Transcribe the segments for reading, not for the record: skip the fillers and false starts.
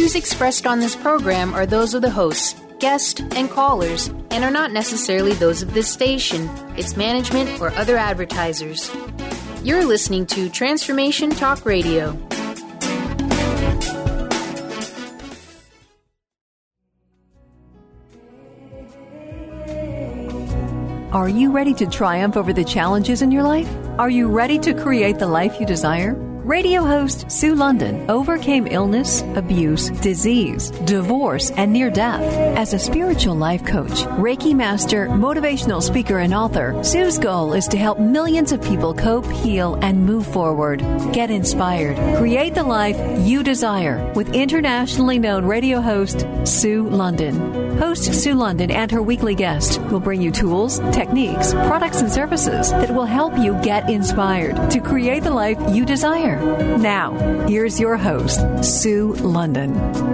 views expressed on this program are those of the hosts, guests, and callers, and are not necessarily those of this station, its management, or other advertisers. You're listening to Transformation Talk Radio. Are you ready to triumph over the challenges in your life? Are you ready to create the life you desire? Radio host Sue London overcame illness, abuse, disease, divorce, and near death. As a spiritual life coach, Reiki master, motivational speaker, and author, Sue's goal is to help millions of people cope, heal, and move forward. Get inspired. Create the life you desire with internationally known radio host Sue London. Host Sue London and her weekly guest will bring you tools, techniques, products, and services that will help you get inspired to create the life you desire. Now, here's your host, Sue London.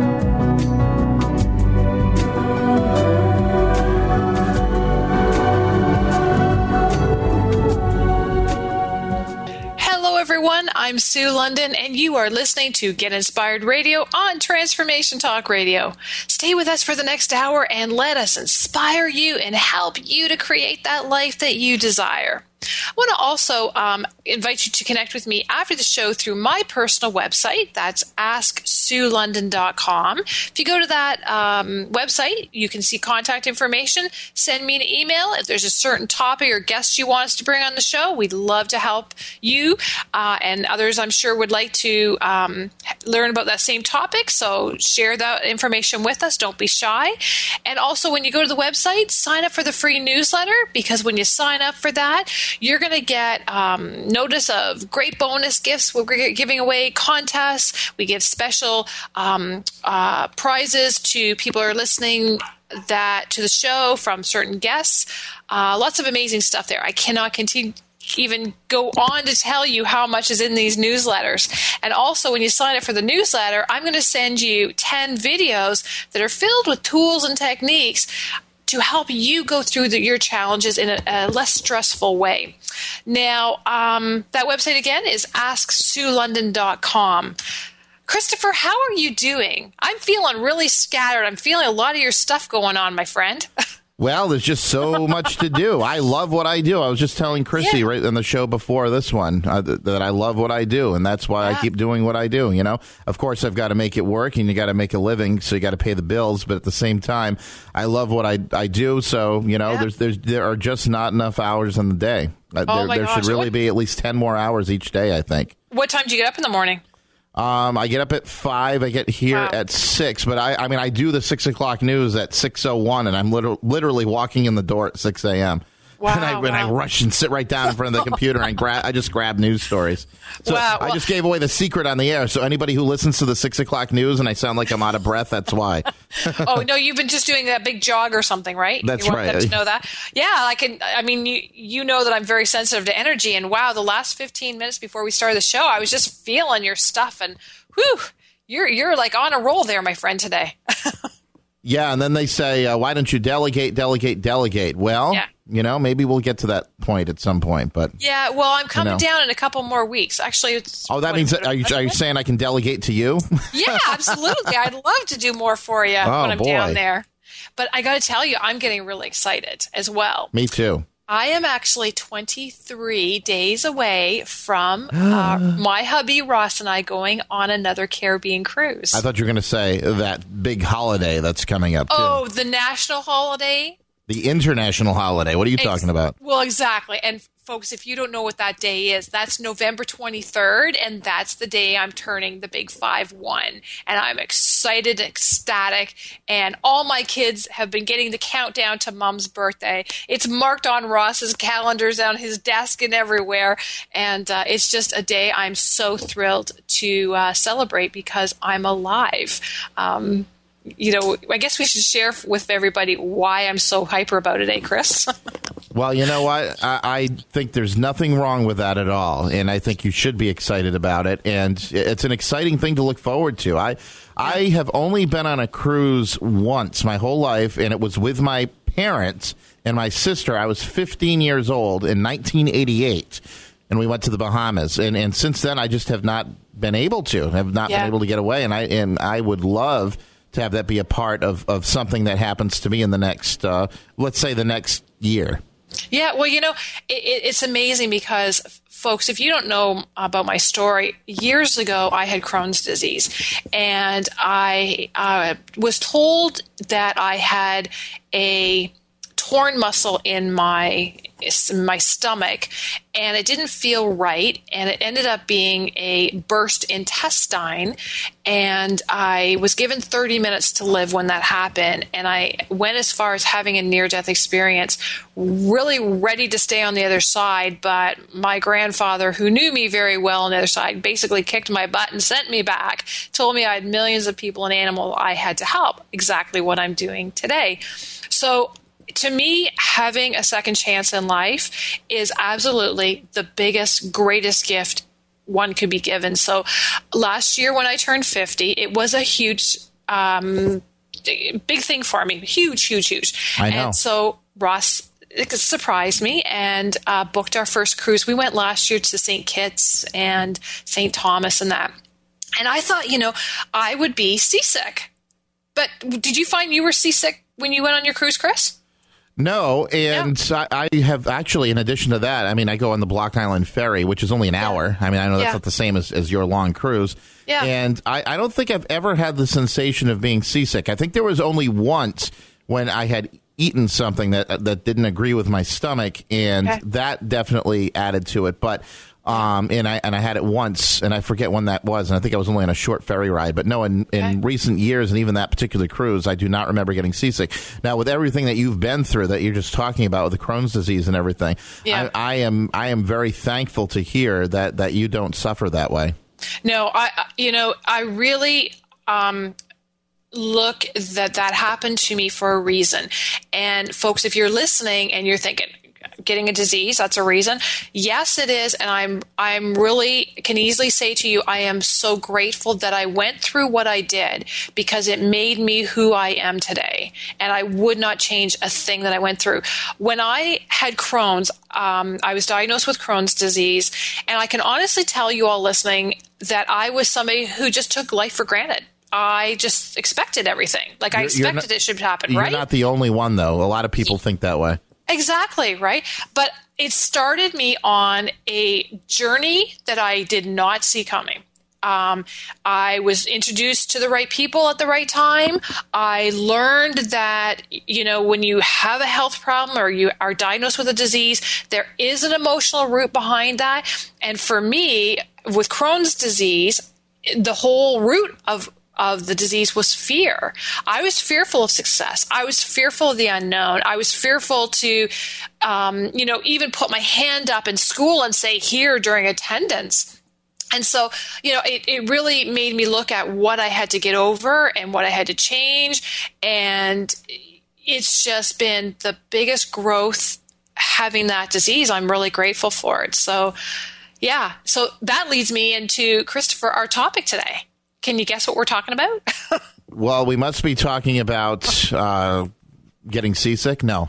Hello, everyone. I'm Sue London, and you are listening to Get Inspired Radio on Transformation Talk Radio. Stay with us for the next hour and let us inspire you and help you to create that life that you desire. I want to also invite you to connect with me after the show through my personal website. That's AskSueLondon.com. If you go to that website, you can see contact information. Send me an email. If there's a certain topic or guest you want us to bring on the show, we'd love to help you. And others, I'm sure, would like to learn about that same topic. So share that information with us. Don't be shy. And also, when you go to the website, sign up for the free newsletter, because when you sign up for that, you're going to get notice of great bonus gifts. We're giving away contests. We give special prizes to people who are listening to the show from certain guests. Lots of amazing stuff there. I cannot even go on to tell you how much is in these newsletters. And also, when you sign up for the newsletter, I'm going to send you 10 videos that are filled with tools and techniques to help you go through your challenges in a less stressful way. Now, that website again is AskSueLondon.com. Christopher, how are you doing? I'm feeling really scattered. I'm feeling a lot of your stuff going on, my friend. Well, there's just so much to do. I love what I do. I was just telling Chrissy right on the show before this one that I love what I do, and that's why I keep doing what I do. You know, of course, I've got to make it work, and you got to make a living, so you got to pay the bills. But at the same time, I love what I do. So you know, there are just not enough hours in the day. There should really be at least 10 more hours each day, I think. What time do you get up in the morning? I get up at 5. I get here at 6. But I do the 6 o'clock news at 6:01, and I'm literally walking in the door at 6 a.m. Wow, and I rush and sit right down in front of the computer and I just grab news stories. So I just gave away the secret on the air. So anybody who listens to the 6 o'clock news and I sound like I'm out of breath, that's why. Oh, no, you've been just doing that big jog or something, right? That's you want right. them to know that? Yeah, you know that I'm very sensitive to energy. And wow, the last 15 minutes before we started the show, I was just feeling your stuff. And whew, you're like on a roll there, my friend, today. Yeah, and then they say, why don't you delegate? Well, you know, maybe we'll get to that point at some point. But yeah, well, I'm coming down in a couple more weeks. Actually, that means are you saying I can delegate to you? Yeah, absolutely. I'd love to do more for you when I'm down there. But I got to tell you, I'm getting really excited as well. Me too. I am actually 23 days away from my hubby Ross and I going on another Caribbean cruise. I thought you were going to say that big holiday that's coming up, too. Oh, the national holiday? The international holiday. What are you talking about? Well, exactly. And folks, if you don't know what that day is, that's November 23rd, and that's the day I'm turning the big 5-1. And I'm excited, ecstatic, and all my kids have been getting the countdown to Mom's birthday. It's marked on Ross's calendars, on his desk, and everywhere. And it's just a day I'm so thrilled to celebrate because I'm alive. You know, I guess we should share with everybody why I'm so hyper about it, Chris? Well, you know what? I think there's nothing wrong with that at all, and I think you should be excited about it, and it's an exciting thing to look forward to. I have only been on a cruise once my whole life, and it was with my parents and my sister. I was 15 years old in 1988. and we went to the Bahamas. And since then, I just have not been able to. Have not been able to get away. And I would love to have that be a part of something that happens to me in the next, let's say, the next year. Yeah, well, it's amazing because, folks, if you don't know about my story, years ago I had Crohn's disease, and I was told that I had a torn muscle in my stomach, and it didn't feel right, and it ended up being a burst intestine, and I was given 30 minutes to live when that happened, and I went as far as having a near-death experience, really ready to stay on the other side, but my grandfather, who knew me very well on the other side, basically kicked my butt and sent me back, told me I had millions of people and animals I had to help, exactly what I'm doing today. So to me, having a second chance in life is absolutely the biggest, greatest gift one could be given. So last year when I turned 50, it was a huge, big thing for me. Huge. I know. And so Ross surprised me and booked our first cruise. We went last year to St. Kitts and St. Thomas and that. And I thought, I would be seasick. But did you find you were seasick when you went on your cruise, Chris? No, and I have actually, in addition to that, I go on the Block Island Ferry, which is only an hour. I know that's not the same as your long cruise. Yeah. And I don't think I've ever had the sensation of being seasick. I think there was only once when I had eaten something that didn't agree with my stomach, and that definitely added to it. But and I had it once, and I forget when that was, and I think I was only on a short ferry ride. But no, in recent years, and even that particular cruise, I do not remember getting seasick. Now, with everything that you've been through, that you're just talking about with the Crohn's disease and everything, I am very thankful to hear that you don't suffer that way. No, I really look that happened to me for a reason. And folks, if you're listening and you're thinking, getting a disease, that's a reason. Yes, it is. And I'm really can easily say to you, I am so grateful that I went through what I did, because it made me who I am today. And I would not change a thing that I went through. When I had Crohn's, I was diagnosed with Crohn's disease. And I can honestly tell you all listening that I was somebody who just took life for granted. I just expected everything. I expected it should happen, right? You're not the only one, though. A lot of people think that way. Exactly, right? But it started me on a journey that I did not see coming. I was introduced to the right people at the right time. I learned that, when you have a health problem or you are diagnosed with a disease, there is an emotional root behind that. And for me, with Crohn's disease, the whole root of the disease was fear. I was fearful of success. I was fearful of the unknown. I was fearful to, even put my hand up in school and say here during attendance. And so, it really made me look at what I had to get over and what I had to change. And it's just been the biggest growth having that disease. I'm really grateful for it. So, yeah. So that leads me into, Christopher, our topic today. Can you guess what we're talking about? Well, we must be talking about getting seasick. No.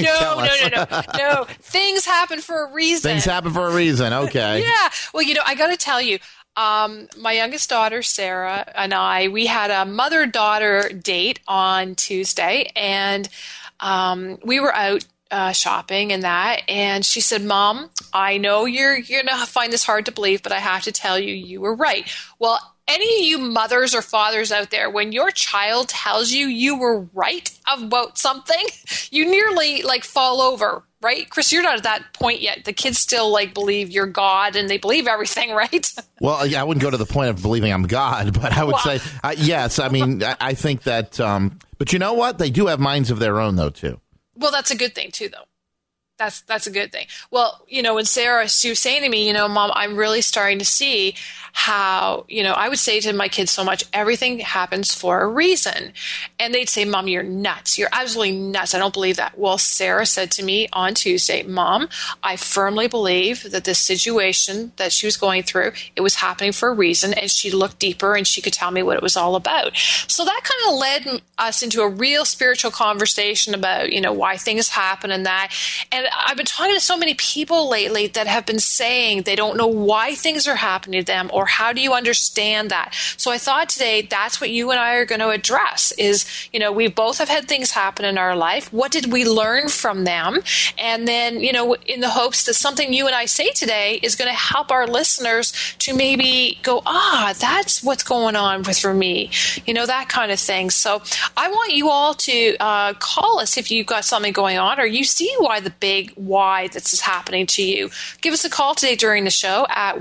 No. Things happen for a reason. Things happen for a reason. Okay. Yeah. Well, I got to tell you, my youngest daughter, Sarah, and we had a mother-daughter date on Tuesday, and we were out shopping and that, and she said, Mom, I know you're going to find this hard to believe, but I have to tell you, you were right. Well, any of you mothers or fathers out there, when your child tells you were right about something, you nearly fall over, right? Chris, you're not at that point yet. The kids still believe you're God and they believe everything, right? Well, yeah, I wouldn't go to the point of believing I'm God, but I would say, yes. I think that, but you know what? They do have minds of their own, though, too. Well, that's a good thing, too, though. That's a good thing. Well, when Sarah, she was saying to me, Mom, I'm really starting to see how, I would say to my kids so much, everything happens for a reason. And they'd say, Mom, you're nuts. You're absolutely nuts. I don't believe that. Well, Sarah said to me on Tuesday, Mom, I firmly believe that this situation that she was going through, it was happening for a reason. And she looked deeper and she could tell me what it was all about. So that kind of led us into a real spiritual conversation about, why things happen and that. And I've been talking to so many people lately that have been saying they don't know why things are happening to them or how do you understand that. So I thought today that's what you and I are going to address is, we both have had things happen in our life. What did we learn from them? And then, in the hopes that something you and I say today is going to help our listeners to maybe go, that's what's going on for me, that kind of thing. So I want you all to call us if you've got something going on or you see why the big why this is happening to you. Give us a call today during the show at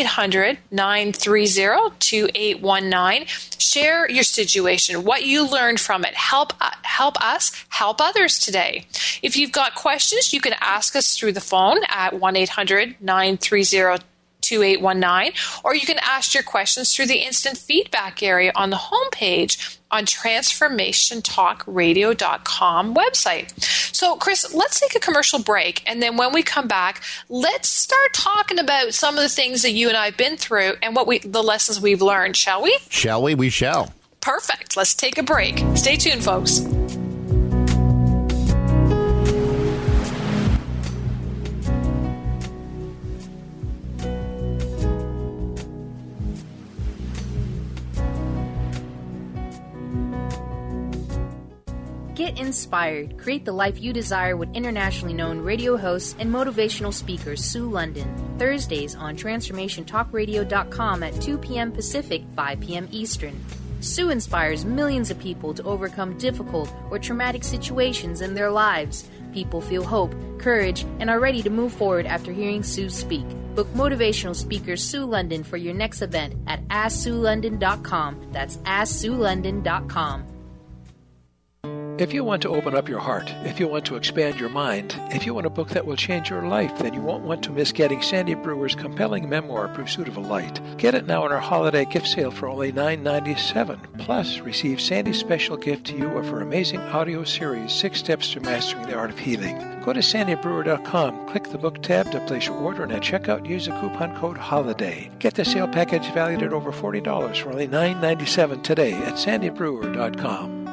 1-800-930-2819. Share your situation, what you learned from it. Help us help others today. If you've got questions, you can ask us through the phone at 1-800-930-2819, or you can ask your questions through the instant feedback area on the homepage on transformationtalkradio.com website. So, Chris, let's take a commercial break, and then when we come back, let's start talking about some of the things that you and I have been through and the lessons we've learned, shall we? Shall we? We shall. Perfect. Let's take a break. Stay tuned, folks. Get inspired. Create the life you desire with internationally known radio hosts and motivational speakers Sue London. Thursdays on TransformationTalkRadio.com at 2 p.m. Pacific, 5 p.m. Eastern. Sue inspires millions of people to overcome difficult or traumatic situations in their lives. People feel hope, courage, and are ready to move forward after hearing Sue speak. Book motivational speaker Sue London for your next event at AskSueLondon.com. That's AskSueLondon.com. If you want to open up your heart, if you want to expand your mind, if you want a book that will change your life, then you won't want to miss getting Sandy Brewer's compelling memoir, Pursuit of a Light. Get it now on our holiday gift sale for only $9.97. Plus, receive Sandy's special gift to you of her amazing audio series, 6 Steps to Mastering the Art of Healing. Go to sandybrewer.com, click the book tab to place your order, and at checkout use the coupon code HOLIDAY. Get the sale package valued at over $40 for only $9.97 today at sandybrewer.com.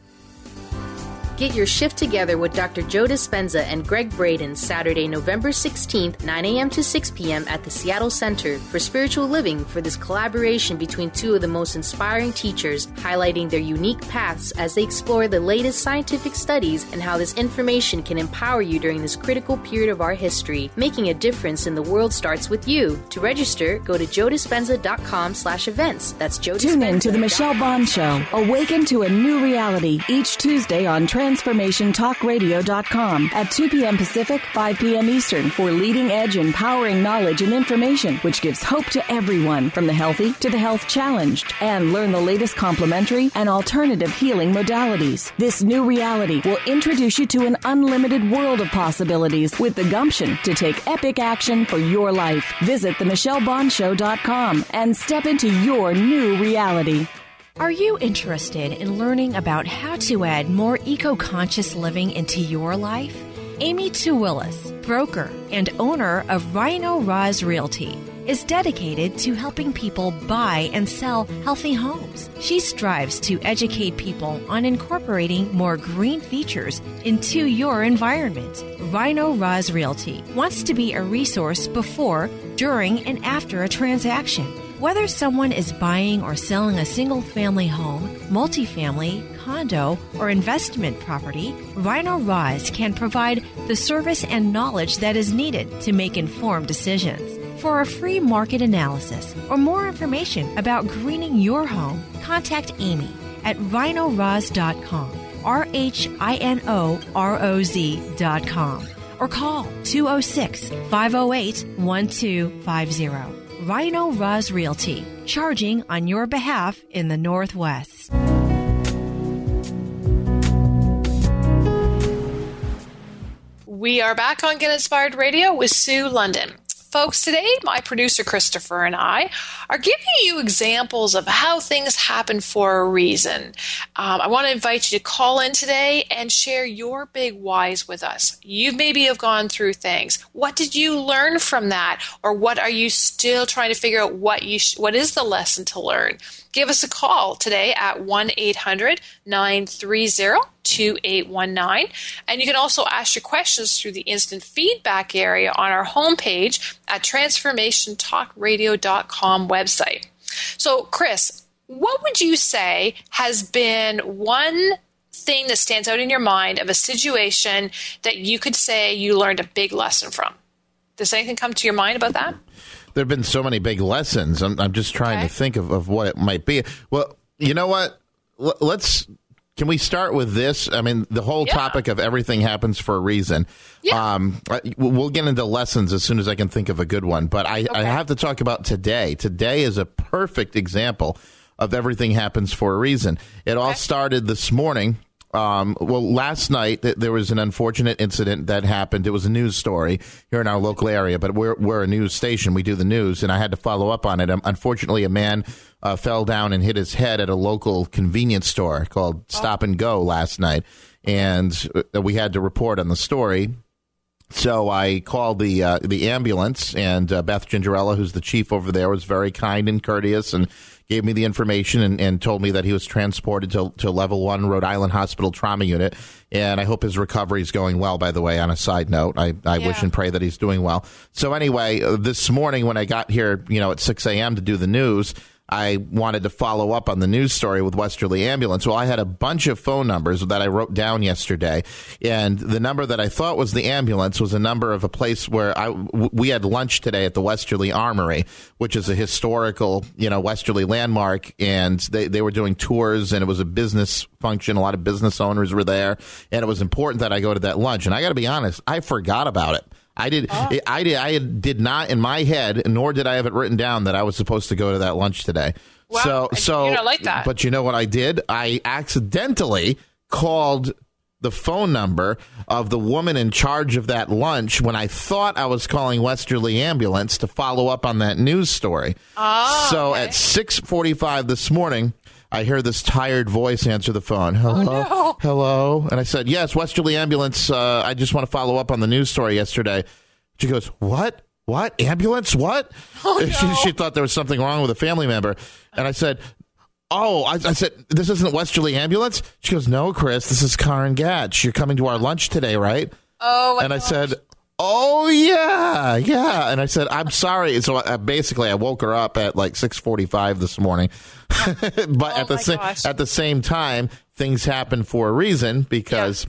Get your shift together with Dr. Joe Dispenza and Greg Braden Saturday, November 16th, 9 a.m. to 6 p.m. at the Seattle Center for Spiritual Living for this collaboration between two of the most inspiring teachers, highlighting their unique paths as they explore the latest scientific studies and how this information can empower you during this critical period of our history. Making a difference in the world starts with you. To register, go to joedispenza.com/events. That's Joe Dispenza. Tune in to The Michelle Bond Show. Awaken to a new reality each Tuesday on TransformationTalkRadio.com at 2 p.m. Pacific, 5 p.m. Eastern for leading-edge empowering knowledge and information which gives hope to everyone from the healthy to the health challenged, and learn the latest complementary and alternative healing modalities. This new reality will introduce you to an unlimited world of possibilities with the gumption to take epic action for your life. Visit themichellebondshow.com and step into your new reality. Are you interested in learning about how to add more eco-conscious living into your life? Amy Tuwillis, broker and owner of Rhino Roz Realty, is dedicated to helping people buy and sell healthy homes. She strives to educate people on incorporating more green features into your environment. Rhino Roz Realty wants to be a resource before, during, and after a transaction. Whether someone is buying or selling a single-family home, multifamily, condo, or investment property, Rhino Roz can provide the service and knowledge that is needed to make informed decisions. For a free market analysis or more information about greening your home, contact Amy at rhinoroz.com, RHINOROZ.com, or call 206-508-1250. Rhino Roz Realty, charging on your behalf in the Northwest. We are back on Get Inspired Radio with Sue London. Folks, today my producer Christopher and I are giving you examples of how things happen for a reason. I want to invite you to call in today and share your big whys with us. You maybe have gone through things. What did you learn from that? Or what are you still trying to figure out what is the lesson to learn? Give us a call today at 1-800-930-2819. And you can also ask your questions through the instant feedback area on our homepage at transformationtalkradio.com website. So, Chris, what would you say has been one thing that stands out in your mind of a situation that you could say you learned a big lesson from? Does anything come to your mind about that? There have been so many big lessons. I'm just trying to think of what it might be. Well, you know what? Can we start with this? I mean, the whole topic of everything happens for a reason. Yeah. We'll get into lessons as soon as I can think of a good one. But I have to talk about today. Today is a perfect example of everything happens for a reason. It all started this morning. Last night there was an unfortunate incident that happened. It was a news story here in our local area, but we're a news station. We do the news, and I had to follow up on it. Unfortunately, a man fell down and hit his head at a local convenience store called Stop and Go last night, and we had to report on the story. So I called the ambulance, and Beth Gingerella, who's the chief over there, was very kind and courteous and gave me the information and told me that he was transported to Level 1 Rhode Island Hospital Trauma Unit. And I hope his recovery is going well, by the way, on a side note. I wish and pray that he's doing well. So anyway, this morning when I got here, at 6 a.m. to do the news, I wanted to follow up on the news story with Westerly Ambulance. Well, I had a bunch of phone numbers that I wrote down yesterday, and the number that I thought was the ambulance was a number of a place where we had lunch today at the Westerly Armory, which is a historical, Westerly landmark, and they were doing tours, and it was a business function. A lot of business owners were there, and it was important that I go to that lunch. And I got to be honest, I forgot about it. I did not in my head, nor did I have it written down that I was supposed to go to that lunch today. Well, so you don't like that. But you know what I did? I accidentally called the phone number of the woman in charge of that lunch when I thought I was calling Westerly Ambulance to follow up on that news story. At 6:45 this morning, I hear this tired voice answer the phone. Hello? Hello? And I said, yes, Westerly Ambulance. I just want to follow up on the news story yesterday. She goes, what? What? Ambulance? What? She thought there was something wrong with a family member. And I said, I said, this isn't Westerly Ambulance? She goes, no, Chris, this is Karen Gatch. You're coming to our lunch today, right? And I said, oh, yeah. And I said, I'm sorry. So basically, I woke her up at like 6:45 this morning. But at the same time, things happen for a reason because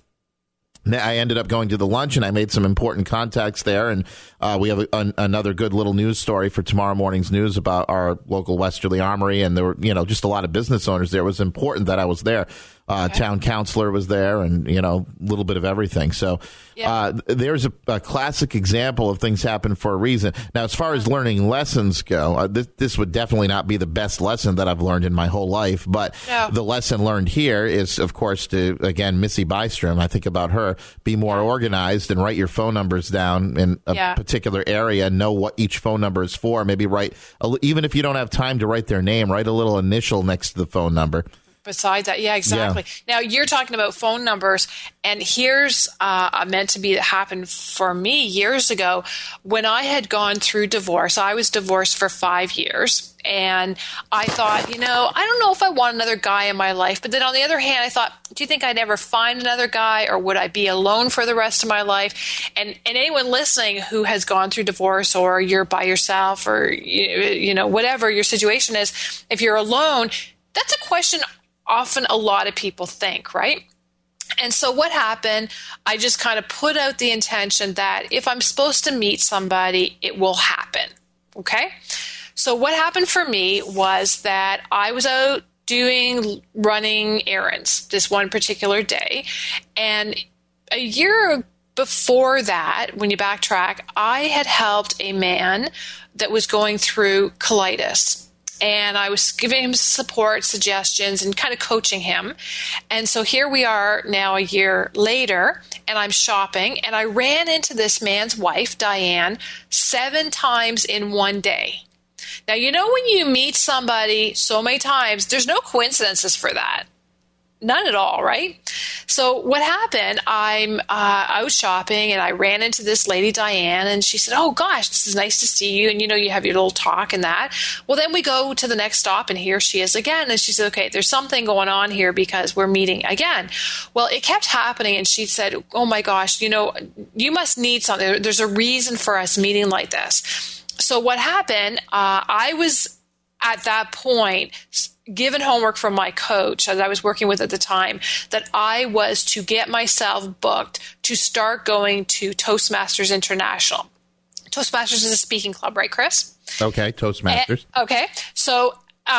I ended up going to the lunch and I made some important contacts there. And we have another good little news story for tomorrow morning's news about our local Westerly Armory. And there were, just a lot of business owners there. It was important that I was there. Town councilor was there and, a little bit of everything. So there's a classic example of things happen for a reason. Now, as far as learning lessons go, this would definitely not be the best lesson that I've learned in my whole life. But the lesson learned here is, of course, to, again, Missy Bystrom, I think about her, be more organized and write your phone numbers down in a particular area, know what each phone number is for. Maybe even if you don't have time to write their name, write a little initial next to the phone number. Besides that, exactly. Now, you're talking about phone numbers, and here's meant to be that happened for me years ago when I had gone through divorce. I was divorced for 5 years, and I thought, I don't know if I want another guy in my life. But then on the other hand, I thought, do you think I'd ever find another guy, or would I be alone for the rest of my life? And anyone listening who has gone through divorce, or you're by yourself, or, whatever your situation is, if you're alone, that's a question often a lot of people think, right? And so what happened, I just kind of put out the intention that if I'm supposed to meet somebody, it will happen, okay? So what happened for me was that I was out running errands this one particular day, and a year before that, when you backtrack, I had helped a man that was going through colitis. And I was giving him support, suggestions, and kind of coaching him. And so here we are now a year later, and I'm shopping, and I ran into this man's wife, Diane, 7 times in one day. Now, you know when you meet somebody so many times, there's no coincidences for that. None at all, right? So what happened, I was shopping and I ran into this lady, Diane, and she said, oh gosh, this is nice to see you. And you know, you have your little talk and that. Well, then we go to the next stop and here she is again. And she said, okay, there's something going on here because we're meeting again. Well, it kept happening. And she said, oh my gosh, you know, you must need something. There's a reason for us meeting like this. So what happened, I was at that point given homework from my coach that I was working with at the time that I was to get myself booked to start going to Toastmasters International. Toastmasters is a speaking club, right, Chris? Okay, Toastmasters. Okay. So,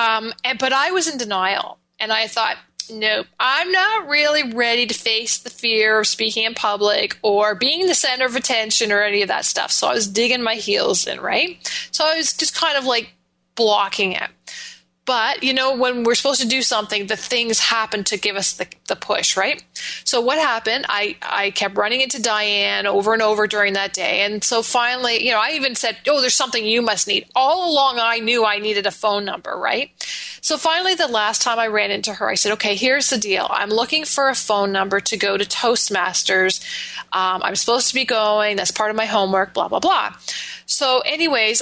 but I was in denial, and I thought, nope, I'm not really ready to face the fear of speaking in public or being the center of attention or any of that stuff. So I was digging my heels in, right? So I was just kind of like blocking it. But, you know, when we're supposed to do something, the things happen to give us the push, right? So what happened, I kept running into Diane over and over during that day. And so finally, you know, I even said, oh, there's something you must need. All along, I knew I needed a phone number, right? So finally, the last time I ran into her, I said, okay, here's the deal. I'm looking for a phone number to go to Toastmasters. I'm supposed to be going. That's part of my homework, blah, blah, blah. So anyways,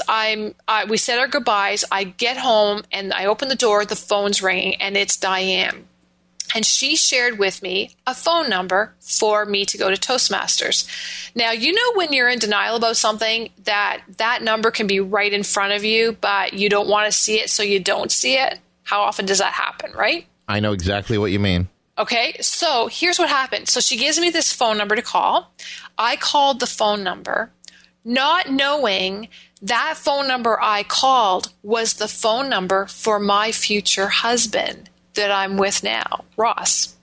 we said our goodbyes. I get home and I open the door, the phone's ringing, and it's Diane. And she shared with me a phone number for me to go to Toastmasters. Now, you know when you're in denial about something that number can be right in front of you, but you don't want to see it, so you don't see it? How often does that happen, right? I know exactly what you mean. Okay, so here's what happened. So she gives me this phone number to call. I called the phone number, not knowing that phone number I called was the phone number for my future husband that I'm with now, Ross.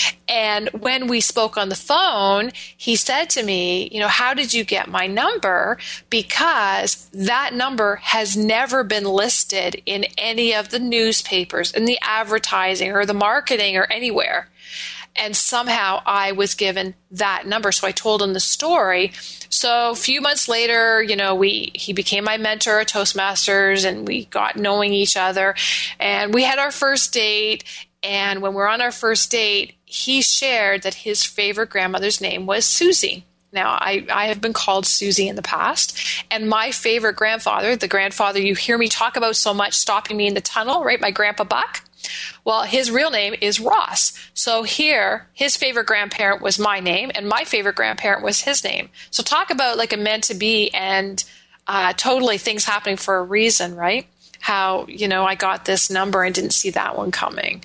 And when we spoke on the phone, he said to me, you know, how did you get my number? Because that number has never been listed in any of the newspapers, in the advertising or the marketing or anywhere. And somehow I was given that number. So I told him the story. So a few months later, you know, he became my mentor at Toastmasters and we got knowing each other. And we had our first date. And when we're on our first date, he shared that his favorite grandmother's name was Susie. Now, I have been called Susie in the past. And my favorite grandfather, the grandfather you hear me talk about so much, stopping me in the tunnel, right, my Grandpa Buck, well, his real name is Ross. So here, his favorite grandparent was my name, and my favorite grandparent was his name. So talk about like a meant to be and totally things happening for a reason, right? How, you know, I got this number and didn't see that one coming.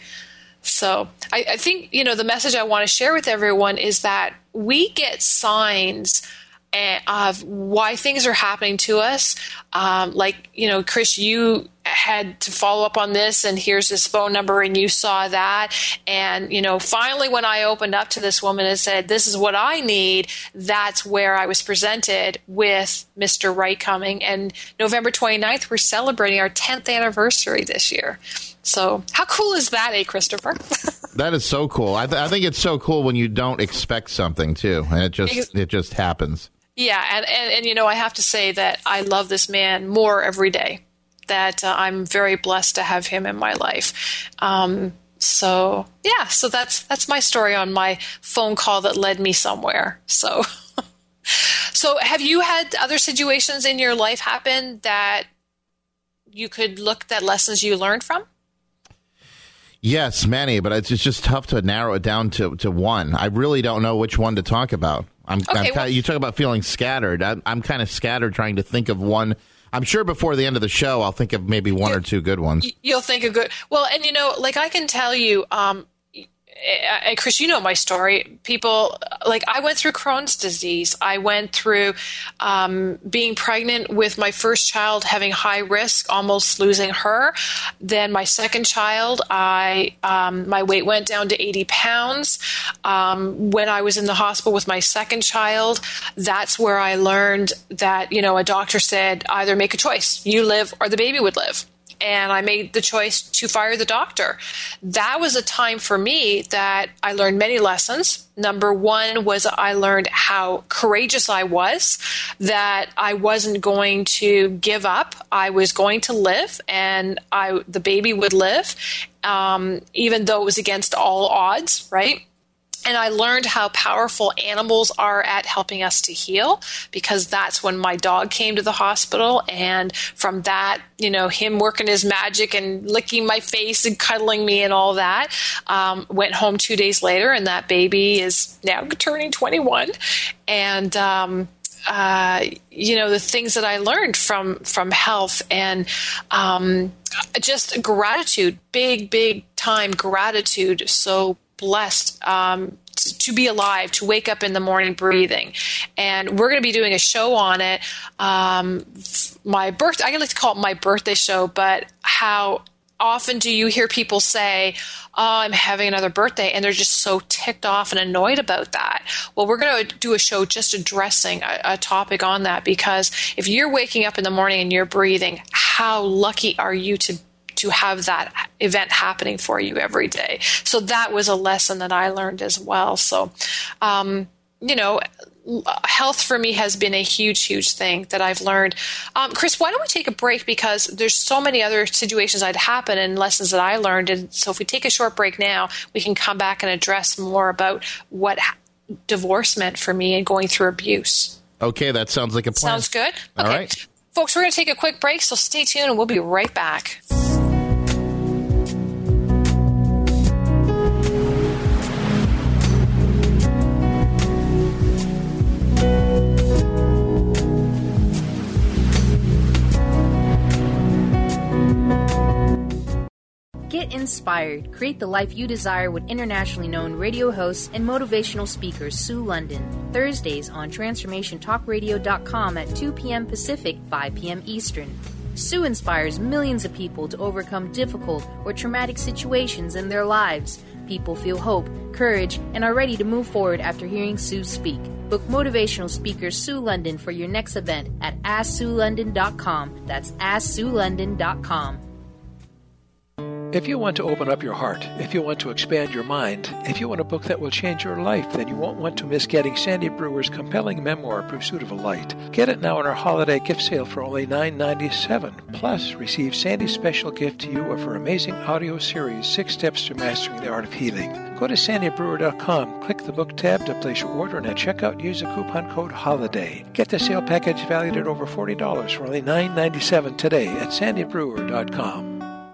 So I think, you know, the message I want to share with everyone is that we get signs of why things are happening to us. Like, you know, Chris, you had to follow up on this and here's this phone number and you saw that. And, you know, finally when I opened up to this woman and said, this is what I need, that's where I was presented with Mr. Right coming. And November 29th, we're celebrating our 10th anniversary this year. So how cool is that, Christopher? That is so cool. I think it's so cool when you don't expect something too, and it just happens. Yeah, and you know, I have to say that I love this man more every day. That I'm very blessed to have him in my life. So that's my story on my phone call that led me somewhere. So have you had other situations in your life happen that you could look at lessons you learned from? Yes, many, but it's just tough to narrow it down to one. I really don't know which one to talk about. You talk about feeling scattered. I'm kind of scattered trying to think of one. I'm sure before the end of the show, I'll think of maybe one or two good ones. You'll think of good. Well, and you know, like I can tell you, Chris, you know my story. People, like I went through Crohn's disease. I went through being pregnant with my first child, having high risk, almost losing her. Then my second child, my weight went down to 80 pounds. When I was in the hospital with my second child, that's where I learned that, you know, a doctor said either make a choice, you live or the baby would live. and I made the choice to fire the doctor. That was a time for me that I learned many lessons. Number one was I learned how courageous I was, that I wasn't going to give up. I was going to live, and the baby would live, even though it was against all odds, right? And I learned how powerful animals are at helping us to heal, because that's when my dog came to the hospital. And from that, him working his magic and licking my face and cuddling me and all that, went home 2 days later, and that baby is now turning 21. And, the things that I learned from health and just gratitude, big time gratitude. So blessed to be alive, to wake up in the morning breathing. And we're going to be doing a show on it. My birthday, I like to call it my birthday show, but how often do you hear people say, "Oh, I'm having another birthday," and they're just so ticked off and annoyed about that? Well, we're going to do a show just addressing a topic on that, because if you're waking up in the morning and you're breathing, how lucky are you to have that event happening for you every day? So that was a lesson that I learned as well. So, health for me has been a huge thing that I've learned. Chris, why don't we take a break, because there's so many other situations that happen and lessons that I learned. And so if we take a short break now, we can come back and address more about what divorce meant for me and going through abuse. Okay, that sounds like a plan. Sounds good? All okay. right. Folks, we're going to take a quick break, so stay tuned and we'll be right back. Get inspired. Create the life you desire with internationally known radio hosts and motivational speaker Sue London. Thursdays on TransformationTalkRadio.com at 2 p.m. Pacific, 5 p.m. Eastern. Sue inspires millions of people to overcome difficult or traumatic situations in their lives. People feel hope, courage, and are ready to move forward after hearing Sue speak. Book motivational speaker Sue London for your next event at AskSueLondon.com. That's AskSueLondon.com. If you want to open up your heart, if you want to expand your mind, if you want a book that will change your life, then you won't want to miss getting Sandy Brewer's compelling memoir, Pursuit of a Light. Get it now in our holiday gift sale for only $9.97. Plus, receive Sandy's special gift to you of her amazing audio series, 6 Steps to Mastering the Art of Healing. Go to sandybrewer.com, click the book tab to place your order, and at checkout use the coupon code HOLIDAY. Get the sale package valued at over $40 for only $9.97 today at sandybrewer.com.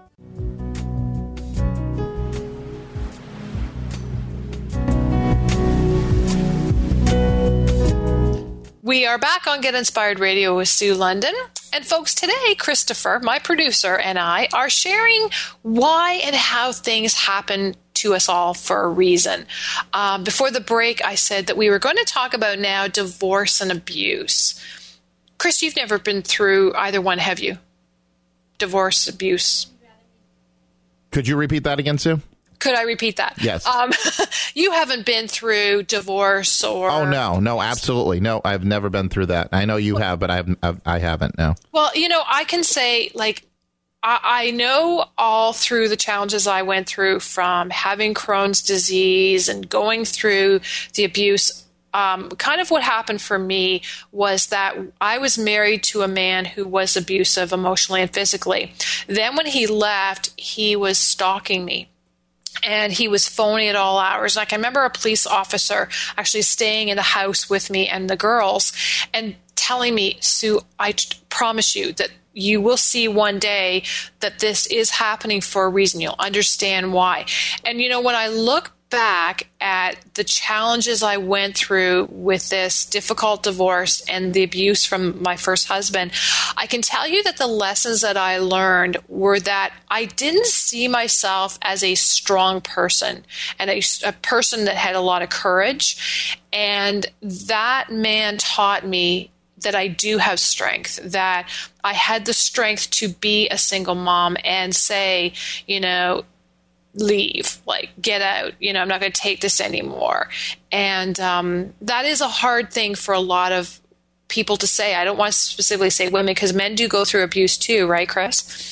We are back on Get Inspired Radio with Sue London. And folks, today, Christopher, my producer, and I are sharing why and how things happen to us all for a reason. Before the break, I said that we were going to talk about now divorce and abuse. Chris, you've never been through either one, have you? Divorce, abuse. Could you repeat that again, Sue? Could I repeat that? Yes. You haven't been through divorce or... Oh, no, absolutely. No, I've never been through that. I know you have, but I haven't, no. Well, I can say, I know all through the challenges I went through, from having Crohn's disease and going through the abuse. Kind of what happened for me was that I was married to a man who was abusive emotionally and physically. Then when he left, he was stalking me. And he was phoning at all hours. I remember a police officer actually staying in the house with me and the girls and telling me, "Sue, I promise you that you will see one day that this is happening for a reason. You'll understand why." And, when I look back at the challenges I went through with this difficult divorce and the abuse from my first husband, I can tell you that the lessons that I learned were that I didn't see myself as a strong person and a person that had a lot of courage. And that man taught me that I do have strength, that I had the strength to be a single mom and say, leave, get out, I'm not going to take this anymore. And that is a hard thing for a lot of people to say. I don't want to specifically say women, because men do go through abuse too, right, Chris?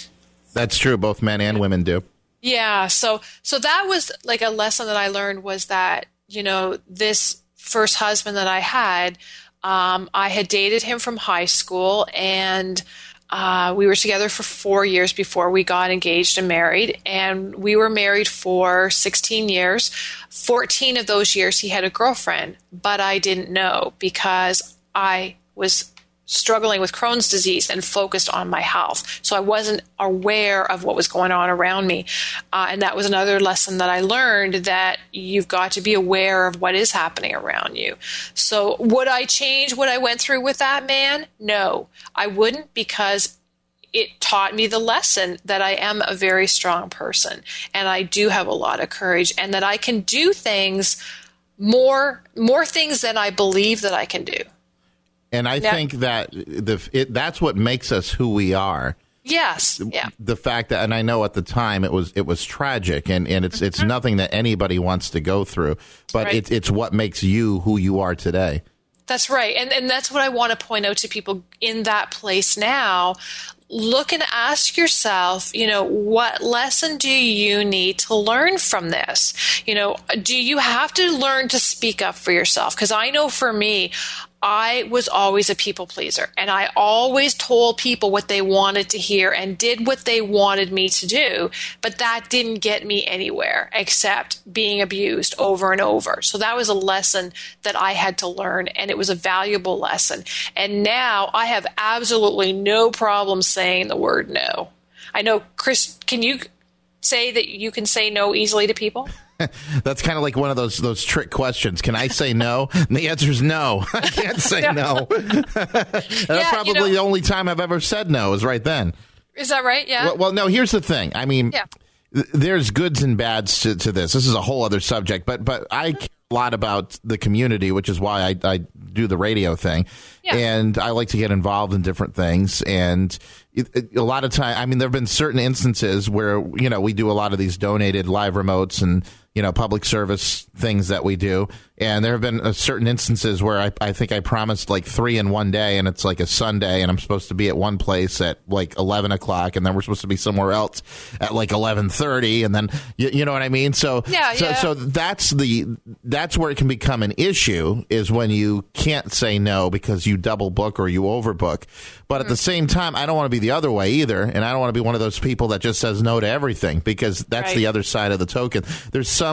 That's true. Both men and women do. Yeah. So that was like a lesson that I learned, was that, this first husband that I had dated him from high school, and we were together for 4 years before we got engaged and married. And we were married for 16 years. 14 of those years he had a girlfriend, but I didn't know because I was struggling with Crohn's disease and focused on my health. So I wasn't aware of what was going on around me. And that was another lesson that I learned, that you've got to be aware of what is happening around you. So would I change what I went through with that man? No, I wouldn't, because it taught me the lesson that I am a very strong person, and I do have a lot of courage, and that I can do things, more things than I believe that I can do. And I think that that's what makes us who we are. Yes. Yeah. The fact that, and I know at the time it was tragic, and it's nothing that anybody wants to go through, but right. It's what makes you who you are today. That's right. And that's what I want to point out to people in that place now. Look and ask yourself, what lesson do you need to learn from this? Do you have to learn to speak up for yourself? Because I know for me, I was always a people pleaser, and I always told people what they wanted to hear and did what they wanted me to do, but that didn't get me anywhere except being abused over and over. So that was a lesson that I had to learn, and it was a valuable lesson. And now I have absolutely no problem saying the word no. I know, Chris, can you say that you can say no easily to people? That's kind of like one of those trick questions. Can I say no? And the answer is no. I can't say no. That's probably the only time I've ever said no, is right then. Is that right? Yeah. Well, no, here's the thing. I mean, there's goods and bads to this. This is a whole other subject, but I care a lot about the community, which is why I do the radio thing. Yeah. And I like to get involved in different things. And a lot of time, I mean, there have been certain instances where, we do a lot of these donated live remotes and, public service things that we do. And there have been certain instances where I think I promised like 3 in one day, and it's like a Sunday, and I'm supposed to be at one place at like 11 o'clock, and then we're supposed to be somewhere else at like 11:30, and then you know what I mean? So that's where it can become an issue, is when you can't say no because you double book or you overbook. But at the same time, I don't want to be the other way either, and I don't want to be one of those people that just says no to everything, because that's the other side of the token. There's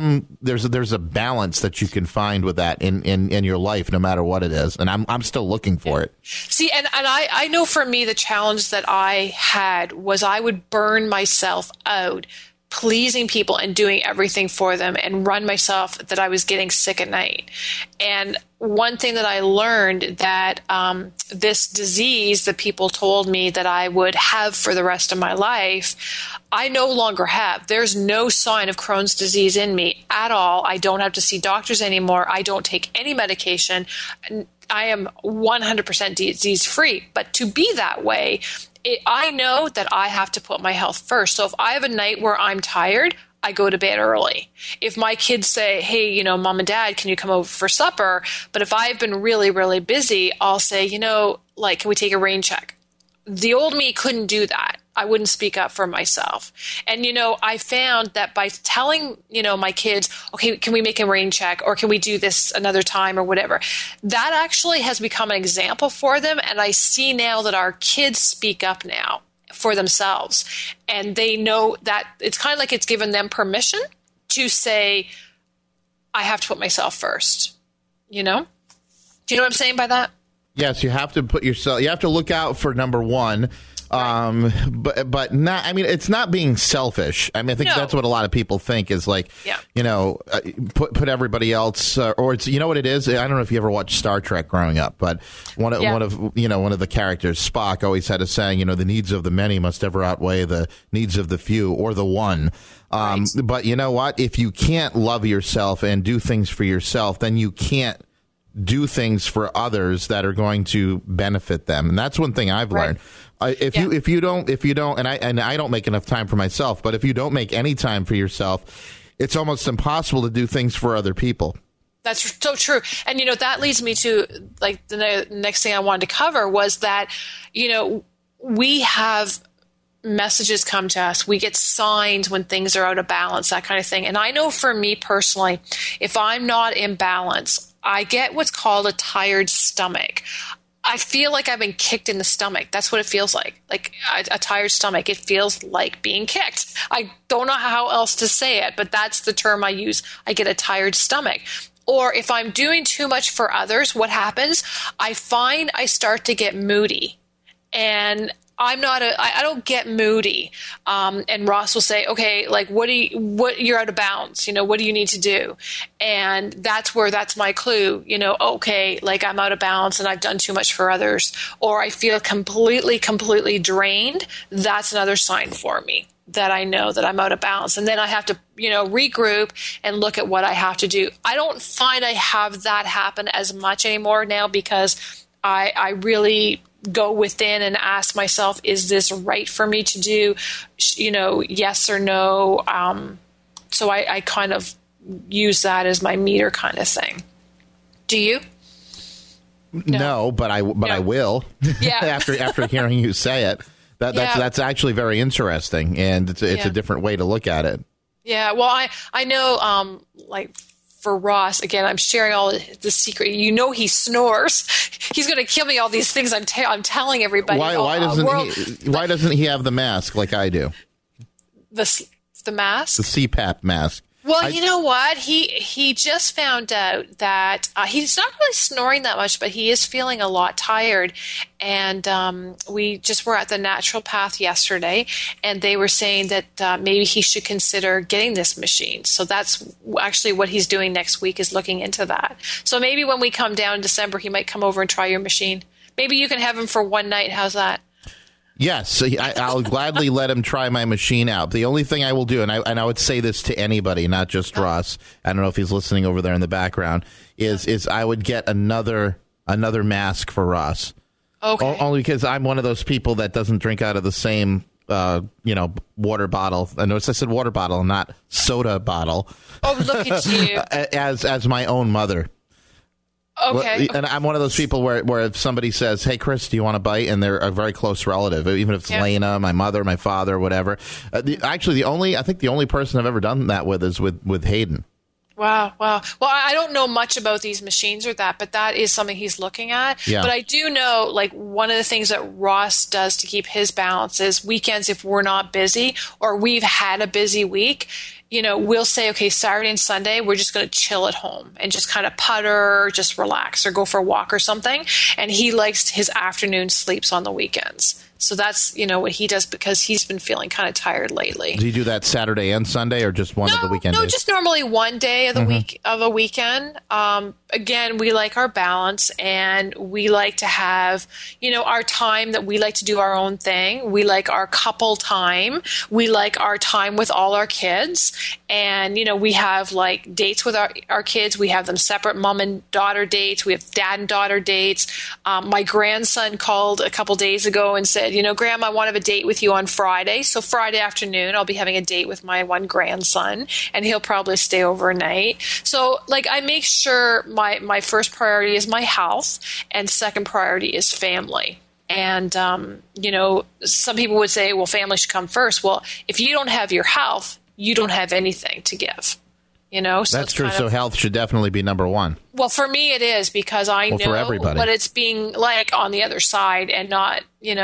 a balance that you can find with that in your life, no matter what it is, and I'm still looking for it. See, and I know for me the challenge that I had was I would burn myself out pleasing people and doing everything for them, and run myself that I was getting sick at night. And one thing that I learned, that this disease that people told me that I would have for the rest of my life, I no longer have. There's no sign of Crohn's disease in me at all. I don't have to see doctors anymore. I don't take any medication. I am 100% disease-free. But to be that way, I know that I have to put my health first. So if I have a night where I'm tired, I go to bed early. If my kids say, hey, Mom and Dad, can you come over for supper? But if I've been really, really busy, I'll say, can we take a rain check? The old me couldn't do that. I wouldn't speak up for myself. And, I found that by telling, my kids, okay, can we make a rain check, or can we do this another time, or whatever, that actually has become an example for them. And I see now that our kids speak up now for themselves, and they know that it's kind of like it's given them permission to say, I have to put myself first. Do you know what I'm saying by that? Yes, you have to you have to look out for number one. But not, I mean, it's not being selfish. I mean, I think that's what a lot of people think is like, put everybody else, or it's, what it is. I don't know if you ever watched Star Trek growing up, but one of the characters, Spock, always had a saying, the needs of the many must ever outweigh the needs of the few, or the one. But you know what? If you can't love yourself and do things for yourself, then you can't do things for others that are going to benefit them. And that's one thing I've learned. If you don't, and I don't make enough time for myself, but if you don't make any time for yourself, it's almost impossible to do things for other people. That's so true. And, that leads me to like the next thing I wanted to cover was that, we have messages come to us. We get signs when things are out of balance, that kind of thing. And I know for me personally, if I'm not in balance, I get what's called a tired stomach. I feel like I've been kicked in the stomach. That's what it feels like a tired stomach. It feels like being kicked. I don't know how else to say it, but that's the term I use. I get a tired stomach. Or if I'm doing too much for others, what happens? I find I start to get moody. And I don't get moody. And Ross will say, okay, like, you're out of bounds. What do you need to do? And that's my clue, okay, like I'm out of balance and I've done too much for others, or I feel completely drained. That's another sign for me that I know that I'm out of balance. And then I have to, regroup and look at what I have to do. I don't find I have that happen as much anymore now because I really go within and ask myself, is this right for me to do? Yes or no. So I kind of use that as my meter kind of thing. Do you? No, but I will. Yeah. after hearing you say it, that's actually very interesting, and it's a different way to look at it. Yeah. Well, I know, for Ross, again, I'm sharing all the secret. He snores. He's going to kill me. All these things I'm telling everybody. Why doesn't he have the mask like I do? The mask? The CPAP mask. Well, you know what? He just found out that he's not really snoring that much, but he is feeling a lot tired. And we just were at the naturopath yesterday, and they were saying that maybe he should consider getting this machine. So that's actually what he's doing next week, is looking into that. So maybe when we come down in December, he might come over and try your machine. Maybe you can have him for one night. How's that? Yes, I'll gladly let him try my machine out. The only thing I will do, and I would say this to anybody, not just Ross, I don't know if he's listening over there in the background, is I would get another mask for Ross. Okay. Only because I'm one of those people that doesn't drink out of the same water bottle. I notice I said water bottle, not soda bottle. Oh, look at you. as my own mother. Okay. And I'm one of those people where if somebody says, hey, Chris, do you want a bite? And they're a very close relative, even if it's Lena, my mother, my father, whatever. I think the only person I've ever done that with is with Hayden. Wow. Well, I don't know much about these machines or that, but that is something he's looking at. Yeah. But I do know, one of the things that Ross does to keep his balance is weekends, if we're not busy or we've had a busy week, we'll say, okay, Saturday and Sunday, we're just going to chill at home and just kind of putter, just relax or go for a walk or something. And he likes his afternoon sleeps on the weekends. So that's, what he does because he's been feeling kind of tired lately. Do you do that Saturday and Sunday or just one of the weekend days? No, just normally one day of the week of a weekend. Again, we like our balance and we like to have, our time that we like to do our own thing. We like our couple time. We like our time with all our kids. And, we have dates with our kids. We have them separate mom and daughter dates. We have dad and daughter dates. My grandson called a couple days ago and said, Grandma, I want to have a date with you on Friday. So Friday afternoon, I'll be having a date with my one grandson, and he'll probably stay overnight. So, I make sure my first priority is my health, and second priority is family. And, some people would say, well, family should come first. Well, if you don't have your health, you don't have anything to give. So that's true. So health should definitely be number one. Well, for me it is because I know for everybody. what it's being like on the other side and not,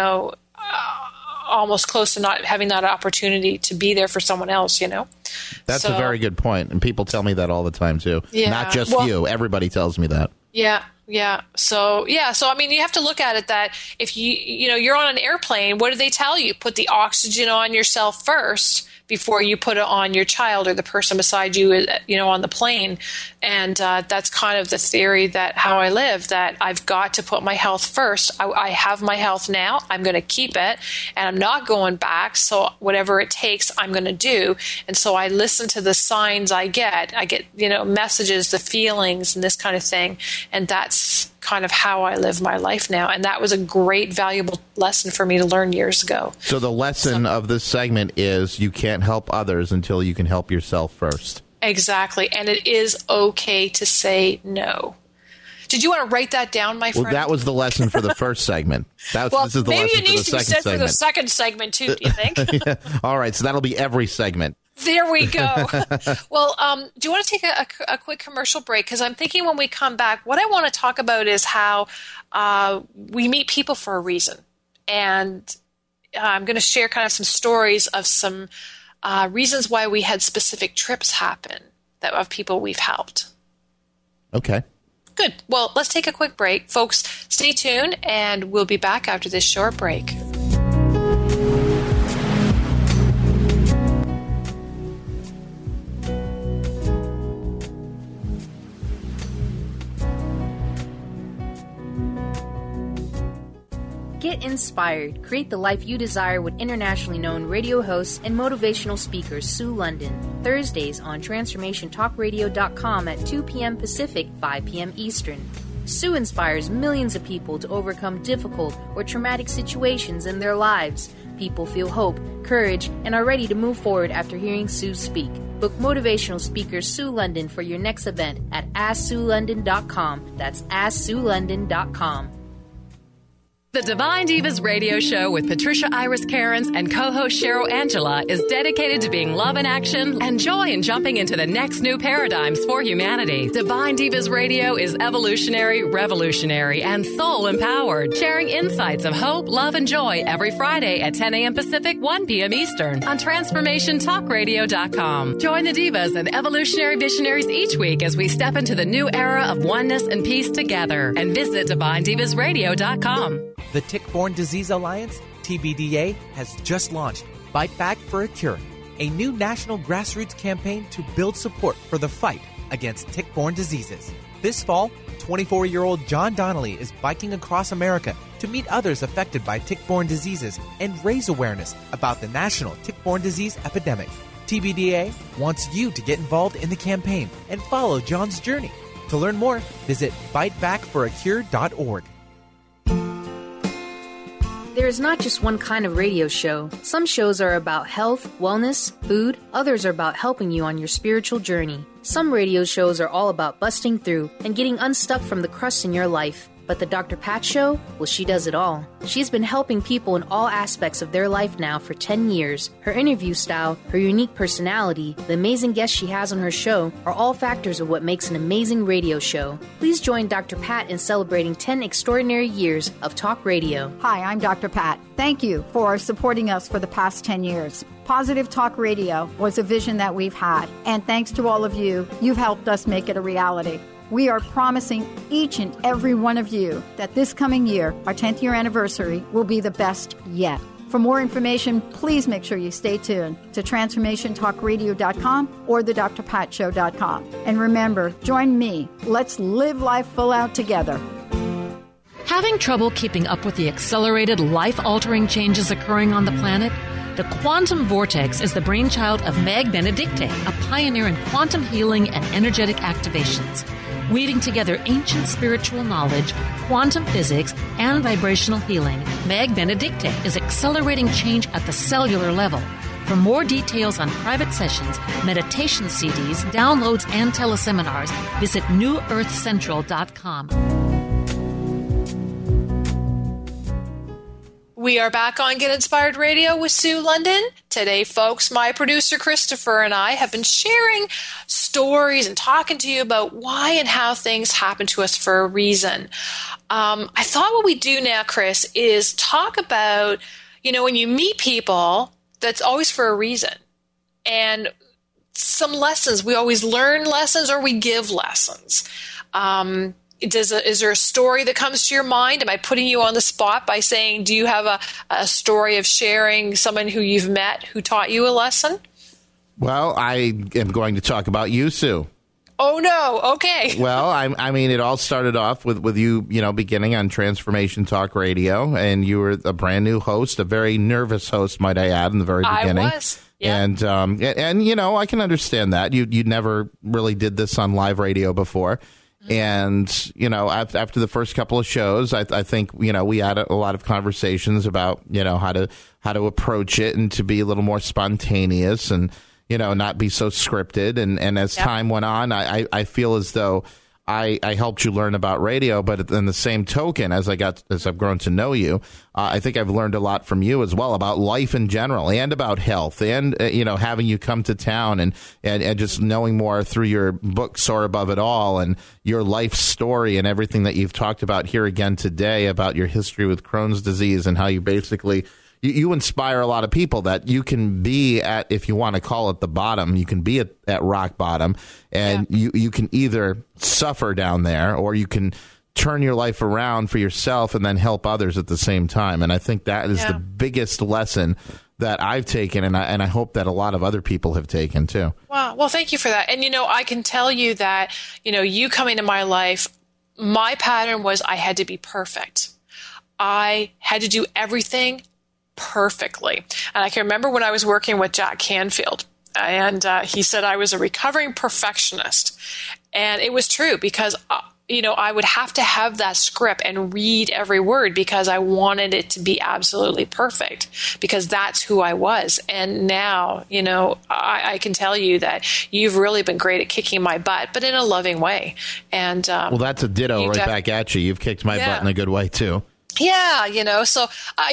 almost close to not having that opportunity to be there for someone else, That's a very good point. And people tell me that all the time too. Yeah. Not just you. Everybody tells me that. Yeah. Yeah. So, you have to look at it that if you're on an airplane, what do they tell you? Put the oxygen on yourself first before you put it on your child or the person beside you, on the plane. And that's kind of the theory that how I live, that I've got to put my health first. I have my health now. I'm going to keep it and I'm not going back. So whatever it takes, I'm going to do. And so I listen to the signs I get, messages, the feelings and this kind of thing. And that's kind of how I live my life now. And that was a great, valuable lesson for me to learn years ago. So the lesson of this segment is you can't help others until you can help yourself first. Exactly. And it is okay to say no. Did you want to write that down, my friend? Well, that was the lesson for the first segment. This is the maybe lesson it needs for the to be second said segment. for the second segment, too, do you think? Yeah. All right, so that'll be every segment. There we go. Well, do you want to take a quick commercial break? Because I'm thinking when we come back, what I want to talk about is how we meet people for a reason. And I'm going to share kind of some stories of some reasons why we had specific trips happen of people we've helped. Okay. Good. Well, let's take a quick break. Folks, stay tuned, and we'll be back after this short break. Get inspired. Create the life you desire with internationally known radio hosts and motivational speaker Sue London. Thursdays on TransformationTalkRadio.com at 2 p.m. Pacific, 5 p.m. Eastern. Sue inspires millions of people to overcome difficult or traumatic situations in their lives. People feel hope, courage, and are ready to move forward after hearing Sue speak. Book motivational speaker Sue London for your next event at AskSueLondon.com. That's AskSueLondon.com. The Divine Divas radio show with Patricia Iris Cairns and co-host Cheryl Angela is dedicated to being love in action and joy in jumping into the next new paradigms for humanity. Divine Divas radio is evolutionary, revolutionary, and soul-empowered, sharing insights of hope, love, and joy every Friday at 10 a.m. Pacific, 1 p.m. Eastern on TransformationTalkRadio.com. Join the divas and evolutionary visionaries each week as we step into the new era of oneness and peace together. And visit DivineDivasRadio.com. The Tick-Borne Disease Alliance, TBDA, has just launched Fight Back for a Cure, a new national grassroots campaign to build support for the fight against tick-borne diseases. This fall, 24-year-old John Donnelly is biking across America to meet others affected by tick-borne diseases and raise awareness about the national tick-borne disease epidemic. TBDA wants you to get involved in the campaign and follow John's journey. To learn more, visit fightbackforacure.org. There is not just one kind of radio show. Some shows are about health, wellness, food. Others are about helping you on your spiritual journey. Some radio shows are all about busting through and getting unstuck from the crust in your life. But the Dr. Pat Show? Well, she does it all. She's been helping people in all aspects of their life now for 10 years. Her interview style, her unique personality, the amazing guests she has on her show are all factors of what makes an amazing radio show. Please join Dr. Pat in celebrating 10 extraordinary years of talk radio. Hi, I'm Dr. Pat. Thank you for supporting us for the past 10 years. Positive Talk Radio was a vision that we've had, and thanks to all of you, you've helped us make it a reality. We are promising each and every one of you that this coming year, our 10th year anniversary, will be the best yet. For more information, please make sure you stay tuned to TransformationTalkRadio.com or thedrpatshow.com. And remember, join me. Let's live life full out together. Having trouble keeping up with the accelerated, life-altering changes occurring on the planet? The Quantum Vortex is the brainchild of Meg Benedicte, a pioneer in quantum healing and energetic activations. Weaving together ancient spiritual knowledge, quantum physics, and vibrational healing, Meg Benedicte is accelerating change at the cellular level. For more details on private sessions, meditation CDs, downloads, and teleseminars, visit newearthcentral.com. We are back on Get Inspired Radio with Sue London. Today, folks, my producer Christopher and I have been sharing stories and talking to you about why and how things happen to us for a reason. I thought what we do now, Chris, is talk about, when you meet people, that's always for a reason. And some lessons, we always learn lessons or we give lessons. Is there a story that comes to your mind? Am I putting you on the spot by saying, do you have a story of sharing someone who you've met who taught you a lesson? Well, I am going to talk about you, Sue. Oh, no. Okay. Well, I mean, it all started off with you, beginning on Transformation Talk Radio, and you were a brand new host, a very nervous host, might I add, in the very beginning. I was. Yeah. And I can understand that. You never really did this on live radio before. And, after the first couple of shows, I think, we had a lot of conversations about, how to approach it and to be a little more spontaneous and, not be so scripted. And as time went on, I feel as though I helped you learn about radio, but in the same token, as I've grown to know you, I think I've learned a lot from you as well about life in general and about health and, having you come to town and just knowing more through your book, Soar Above It All, and your life story and everything that you've talked about here again today about your history with Crohn's disease and how you basically you inspire a lot of people that you can be at, if you want to call it the bottom, you can be at rock bottom, and you can either suffer down there or you can turn your life around for yourself and then help others at the same time. And I think that is the biggest lesson that I've taken, and I hope that a lot of other people have taken too. Wow. Well, thank you for that. And, I can tell you that, you come into my life, my pattern was I had to be perfect. I had to do everything perfectly. And I can remember when I was working with Jack Canfield, and he said I was a recovering perfectionist. And it was true because, I would have to have that script and read every word because I wanted it to be absolutely perfect because that's who I was. And now, I can tell you that you've really been great at kicking my butt, but in a loving way. And well, that's a ditto right back at you. You've kicked my butt in a good way too. Yeah, so,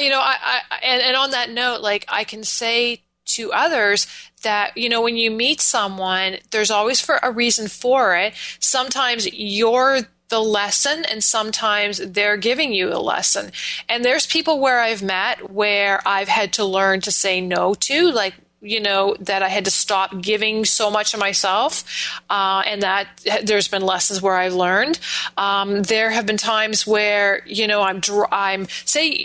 and on that note, like I can say to others that, when you meet someone, there's always a reason for it. Sometimes you're the lesson and sometimes they're giving you a lesson. And there's people where I've met where I've had to learn to say no to, like, that I had to stop giving so much of myself, and that there's been lessons where I've learned. There have been times where, I'm say,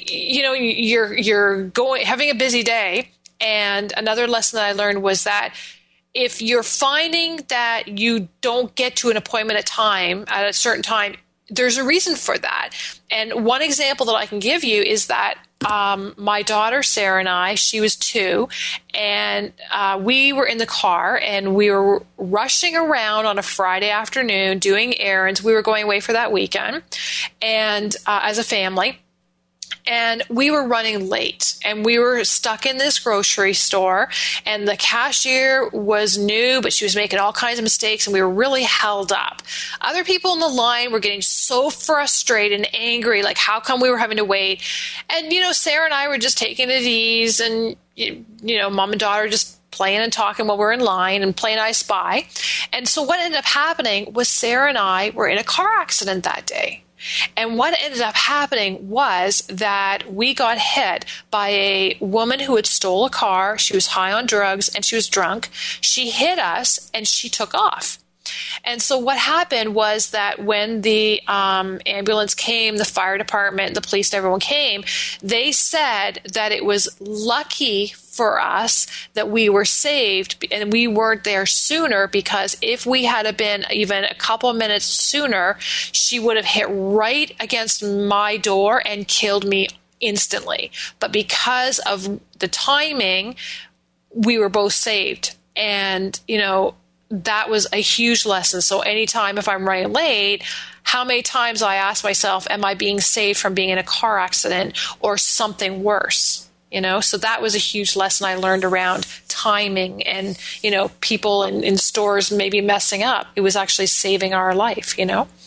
you're having a busy day, and another lesson that I learned was that if you're finding that you don't get to an appointment at a certain time, there's a reason for that. And one example that I can give you is that my daughter, Sarah, and I, she was 2, and we were in the car, and we were rushing around on a Friday afternoon doing errands. We were going away for that weekend, and as a family. And we were running late, and we were stuck in this grocery store, and the cashier was new, but she was making all kinds of mistakes, and we were really held up. Other people in the line were getting so frustrated and angry, like how come we were having to wait? And, Sarah and I were just taking it easy, and, mom and daughter just playing and talking while we're in line and playing I Spy. And so what ended up happening was Sarah and I were in a car accident that day. And what ended up happening was that we got hit by a woman who had stole a car. She was high on drugs and she was drunk. She hit us and she took off. And so what happened was that when the ambulance came, the fire department, the police, everyone came, they said that it was lucky for us that we were saved and we weren't there sooner, because if we had been even a couple of minutes sooner, she would have hit right against my door and killed me instantly. But because of the timing, we were both saved. And, that was a huge lesson. So anytime if I'm running late, how many times I ask myself, am I being saved from being in a car accident or something worse? So that was a huge lesson I learned around timing and, people in stores maybe messing up. It was actually saving our life,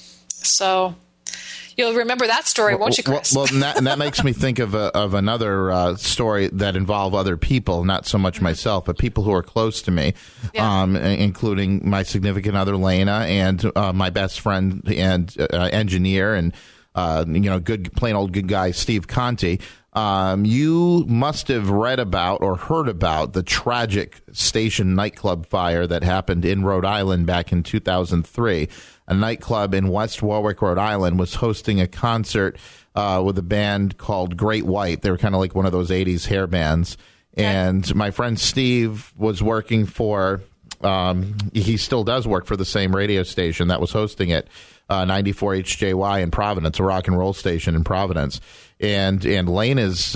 So you'll remember that story, won't you, Chris? Well, and that makes me think of another story that involve other people, not so much myself, but people who are close to me, including my significant other, Lena, and my best friend and engineer and, good, plain old good guy, Steve Conti. You must have read about or heard about the tragic station nightclub fire that happened in Rhode Island back in 2003. A nightclub in West Warwick, Rhode Island, was hosting a concert with a band called Great White. They were kind of like one of those 80s hair bands. And my friend Steve was working for, he still does work for the same radio station that was hosting it, 94 HJY in Providence, a rock and roll station in Providence. And Lena's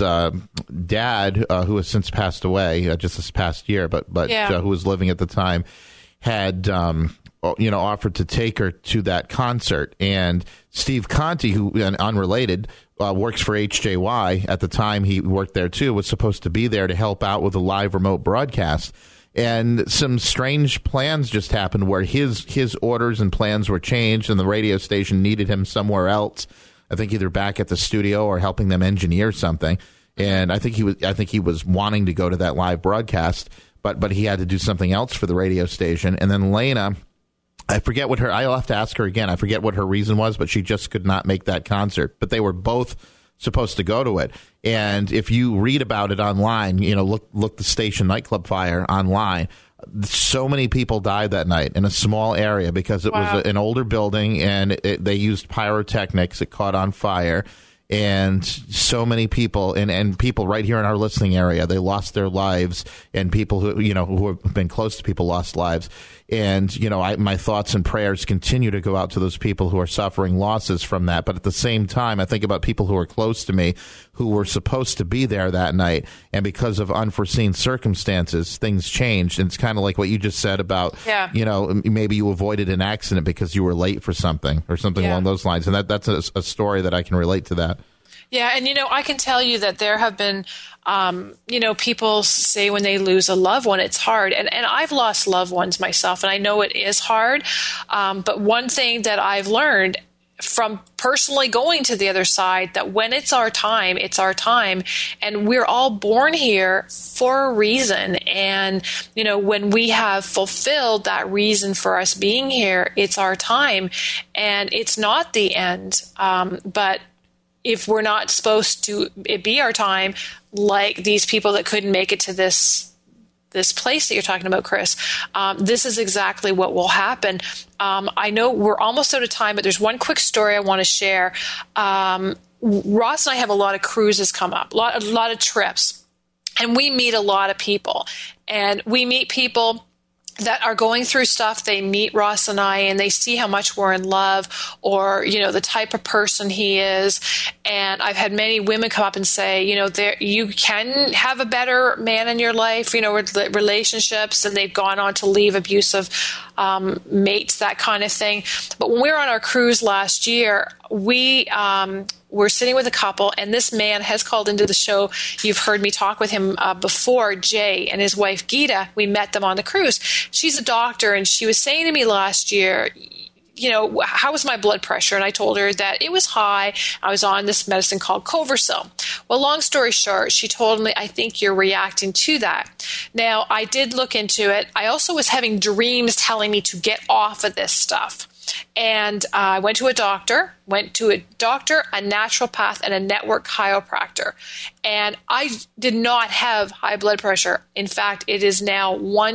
dad, who has since passed away just this past year, but who was living at the time, had offered to take her to that concert. And Steve Conti, who, unrelated, works for HJY. At the time he worked there too, was supposed to be there to help out with a live remote broadcast. And some strange plans just happened where his orders and plans were changed, and the radio station needed him somewhere else. I think either back at the studio or helping them engineer something. And I think he was wanting to go to that live broadcast, but he had to do something else for the radio station. And then Lena, I forget what I'll have to ask her again. I forget what her reason was, but she just could not make that concert. But they were both supposed to go to it. And if you read about it online, look the station nightclub fire online. So many people died that night in a small area because it was an older building, and they used pyrotechnics. It caught on fire. And so many people, and people right here in our listening area, they lost their lives, and people who have been close to people lost lives. And, my thoughts and prayers continue to go out to those people who are suffering losses from that. But at the same time, I think about people who are close to me who were supposed to be there that night. And because of unforeseen circumstances, things changed. And it's kind of like what you just said about, maybe you avoided an accident because you were late for something or something along those lines. And that's a story that I can relate to that. Yeah, and I can tell you that there have been, people say when they lose a loved one, it's hard. And I've lost loved ones myself, and I know it is hard. But one thing that I've learned from personally going to the other side, that when it's our time, it's our time. And we're all born here for a reason. And, when we have fulfilled that reason for us being here, it's our time. And it's not the end. But if we're not supposed to be our time, like these people that couldn't make it to this place that you're talking about, Chris, this is exactly what will happen. I know we're almost out of time, but there's one quick story I want to share. Ross and I have a lot of cruises come up, a lot of trips, and we meet a lot of people. And we meet people that are going through stuff. They meet Ross and I, and they see how much we're in love, or, the type of person he is. And I've had many women come up and say, you can have a better man in your life, with relationships, and they've gone on to leave abusive mates, that kind of thing. But when we were on our cruise last year, we were sitting with a couple, and this man has called into the show. You've heard me talk with him before, Jay, and his wife, Geeta. We met them on the cruise. She's a doctor, and she was saying to me last year, how was my blood pressure? And I told her that it was high. I was on this medicine called Coversil. Well, long story short, she told me, I think you're reacting to that. Now, I did look into it. I also was having dreams telling me to get off of this stuff. And I went to a doctor, a naturopath, and a network chiropractor. And I did not have high blood pressure. In fact, it is now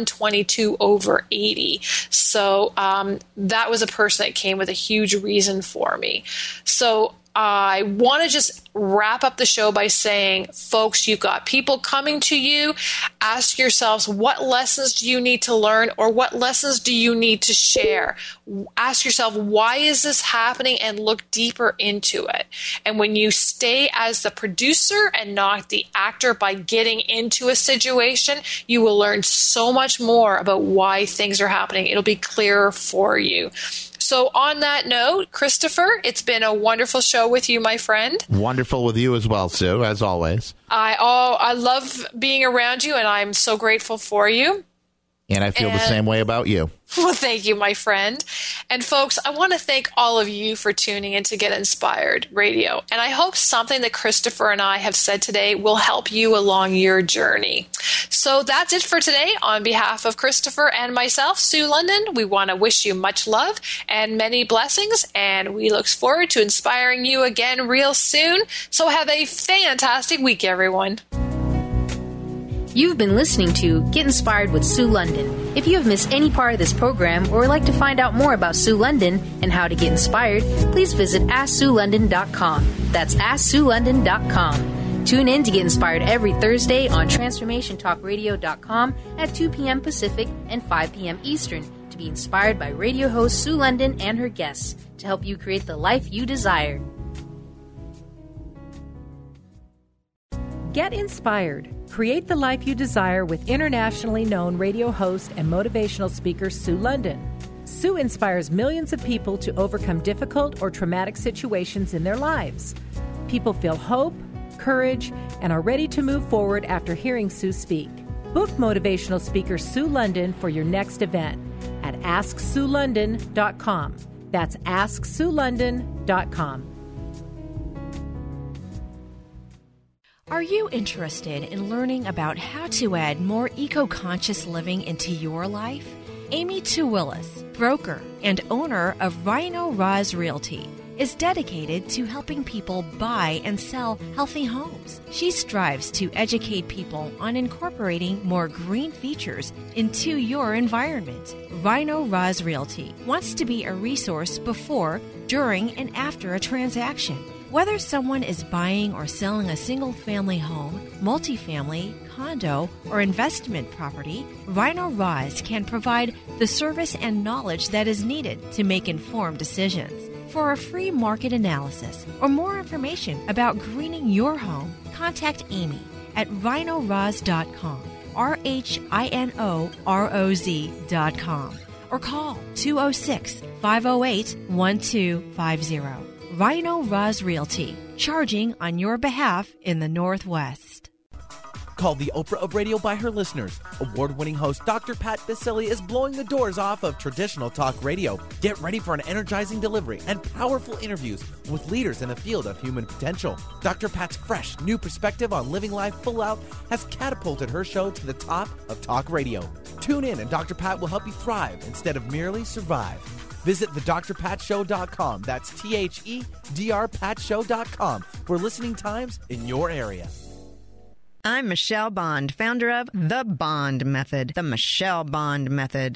122/80. So that was a person that came with a huge reason for me. So I want to just wrap up the show by saying, folks, you've got people coming to you. Ask yourselves, what lessons do you need to learn, or what lessons do you need to share? Ask yourself, why is this happening, and look deeper into it. And when you stay as the producer and not the actor by getting into a situation, you will learn so much more about why things are happening. It'll be clearer for you. So on that note, Christopher, it's been a wonderful show with you, my friend. Wonderful with you as well, Sue, as always. I love being around you, and I'm so grateful for you. And I feel the same way about you. Well, thank you, my friend. And folks, I want to thank all of you for tuning in to Get Inspired Radio. And I hope something that Christopher and I have said today will help you along your journey. So that's it for today. On behalf of Christopher and myself, Sue London, we want to wish you much love and many blessings. And we look forward to inspiring you again real soon. So have a fantastic week, everyone. You've been listening to Get Inspired with Sue London. If you have missed any part of this program or would like to find out more about Sue London and how to get inspired, please visit AskSueLondon.com. That's AskSueLondon.com. Tune in to get inspired every Thursday on TransformationTalkRadio.com at 2 p.m. Pacific and 5 p.m. Eastern to be inspired by radio host Sue London and her guests to help you create the life you desire. Get inspired. Create the life you desire with internationally known radio host and motivational speaker Sue London. Sue inspires millions of people to overcome difficult or traumatic situations in their lives. People feel hope, courage, and are ready to move forward after hearing Sue speak. Book motivational speaker Sue London for your next event at AskSueLondon.com. That's AskSueLondon.com. Are you interested in learning about how to add more eco-conscious living into your life? Amy Tuwillis, broker and owner of Rhino Roz Realty, is dedicated to helping people buy and sell healthy homes. She strives to educate people on incorporating more green features into your environment. Rhino Roz Realty wants to be a resource before, during, and after a transaction. Whether someone is buying or selling a single-family home, multifamily, condo, or investment property, Rhino Roz can provide the service and knowledge that is needed to make informed decisions. For a free market analysis or more information about greening your home, contact Amy at rhinoroz.com, RHINOROZ.com, or call 206-508-1250. Rhino Roz Realty, charging on your behalf in the Northwest. Called the Oprah of radio by her listeners, award-winning host Dr. Pat Baccili is blowing the doors off of traditional talk radio. Get ready for an energizing delivery and powerful interviews with leaders in the field of human potential. Dr. Pat's fresh, new perspective on living life full out has catapulted her show to the top of talk radio. Tune in and Dr. Pat will help you thrive instead of merely survive. Visit thedrpatshow.com. That's THEDRPatShow.com for listening times in your area. I'm Michelle Bond, founder of The Bond Method, the Michelle Bond Method.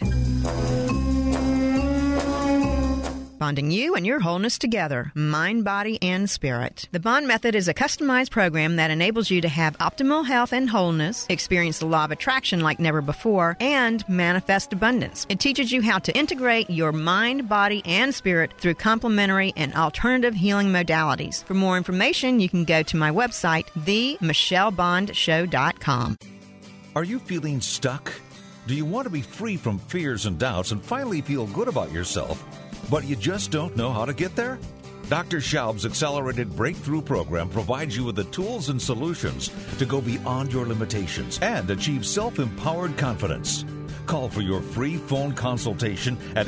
Bonding you and your wholeness together, mind, body, and spirit. The Bond Method is a customized program that enables you to have optimal health and wholeness, experience the law of attraction like never before, and manifest abundance. It teaches you how to integrate your mind, body, and spirit through complementary and alternative healing modalities. For more information, you can go to my website, themichellebondshow.com. Are you feeling stuck? Do you want to be free from fears and doubts and finally feel good about yourself, but you just don't know how to get there? Dr. Schaub's Accelerated Breakthrough Program provides you with the tools and solutions to go beyond your limitations and achieve self-empowered confidence. Call for your free phone consultation at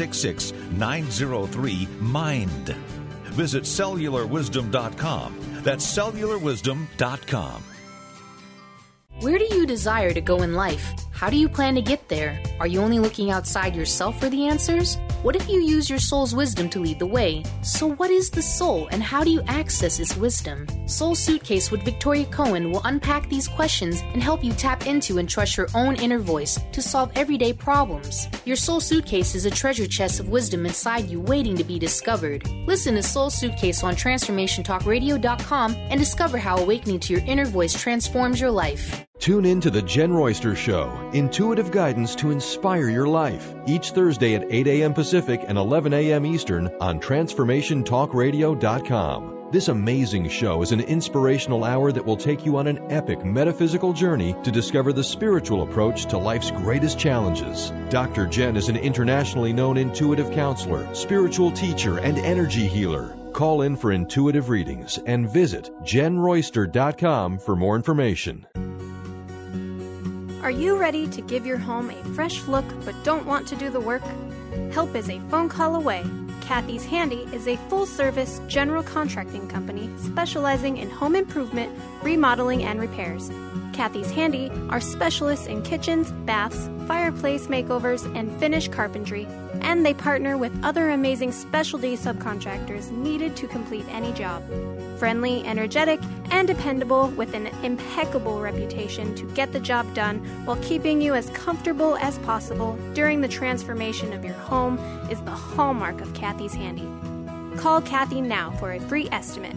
866-903-MIND. Visit cellularwisdom.com. That's cellularwisdom.com. Where do you desire to go in life? How do you plan to get there? Are you only looking outside yourself for the answers? What if you use your soul's wisdom to lead the way? So what is the soul and how do you access its wisdom? Soul Suitcase with Victoria Cohen will unpack these questions and help you tap into and trust your own inner voice to solve everyday problems. Your Soul Suitcase is a treasure chest of wisdom inside you waiting to be discovered. Listen to Soul Suitcase on TransformationTalkRadio.com and discover how awakening to your inner voice transforms your life. Tune in to The Jen Royster Show, intuitive guidance to inspire your life, each Thursday at 8 a.m. Pacific and 11 a.m. Eastern on TransformationTalkRadio.com. This amazing show is an inspirational hour that will take you on an epic metaphysical journey to discover the spiritual approach to life's greatest challenges. Dr. Jen is an internationally known intuitive counselor, spiritual teacher, and energy healer. Call in for intuitive readings and visit JenRoyster.com for more information. Are you ready to give your home a fresh look but don't want to do the work? Help is a phone call away. Kathy's Handy is a full-service general contracting company specializing in home improvement, remodeling, and repairs. Kathy's Handy are specialists in kitchens, baths, fireplace makeovers, and finish carpentry, and they partner with other amazing specialty subcontractors needed to complete any job. Friendly, energetic, and dependable with an impeccable reputation to get the job done while keeping you as comfortable as possible during the transformation of your home is the hallmark of Kathy's Handy. Call Kathy now for a free estimate.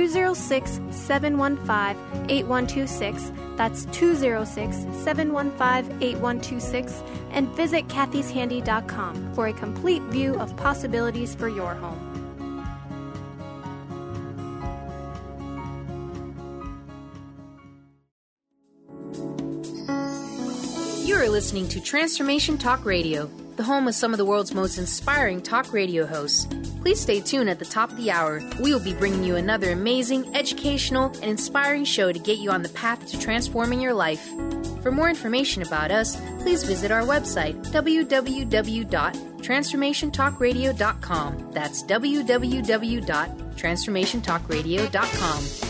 206-715-8126. That's 206-715-8126. And visit kathyshandy.com for a complete view of possibilities for your home. You are listening to Transformation Talk Radio, the home of some of the world's most inspiring talk radio hosts. Please stay tuned at the top of the hour. We will be bringing you another amazing, educational, and inspiring show to get you on the path to transforming your life. For more information about us, please visit our website, www.transformationtalkradio.com. That's www.transformationtalkradio.com.